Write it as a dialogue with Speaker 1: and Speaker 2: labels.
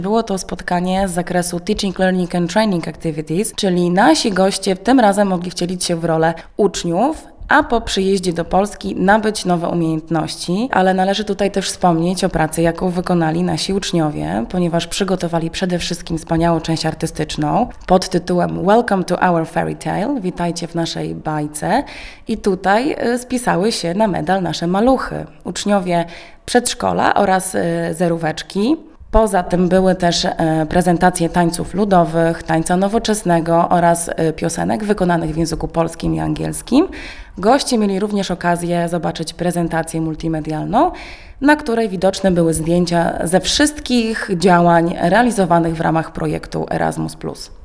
Speaker 1: Było to spotkanie z zakresu Teaching, Learning and Training Activities, czyli nasi goście tym razem mogli wcielić się w rolę uczniów, a po przyjeździe do Polski nabyć nowe umiejętności, ale należy tutaj też wspomnieć o pracy, jaką wykonali nasi uczniowie, ponieważ przygotowali przede wszystkim wspaniałą część artystyczną pod tytułem Welcome to our fairy tale, witajcie w naszej bajce, i tutaj spisały się na medal nasze maluchy, uczniowie przedszkola oraz zeróweczki. Poza tym były też prezentacje tańców ludowych, tańca nowoczesnego oraz piosenek wykonanych w języku polskim i angielskim. Goście mieli również okazję zobaczyć prezentację multimedialną, na której widoczne były zdjęcia ze wszystkich działań realizowanych w ramach projektu Erasmus+.